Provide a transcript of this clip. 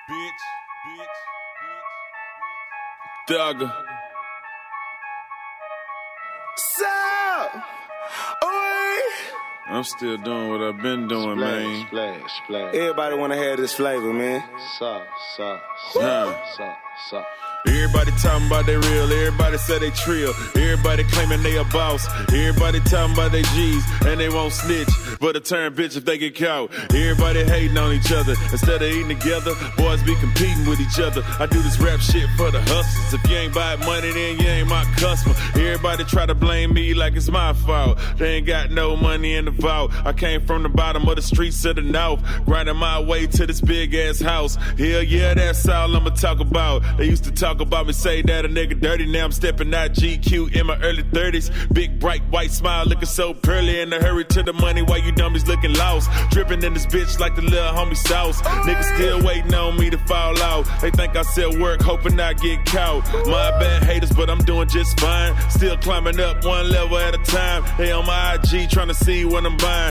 Thugger. I'm still doing what I've been doing, man. Splash. Everybody wanna have this flavor, man. Everybody talking about they real, everybody say they trill. Everybody claiming they a boss. Everybody talking about they G's and they won't snitch, but a turn bitch if they get caught. Everybody hating on each other. Instead of eating together, boys be competing with each other. I do this rap shit for the hustlers. If you ain't buy money, then you ain't my customer. Everybody try to blame me like it's my fault. They ain't got no money in the vault. I came from the bottom of the streets of the north, grinding my way to this big ass house. Hell yeah, that's all I'ma talk about. They used to talk about me, say that a nigga dirty. Now I'm stepping out GQ in my early 30s. Big bright white smile looking so pearly. In a hurry to the money while you dummies looking lost. Dripping in this bitch like the little homie sauce. Niggas still waiting on me to fall out. They think I sell work hoping I get caught. My bad haters, but I'm doing just fine. Still climbing up one level at a time. They on my IG trying to see what I'm buying.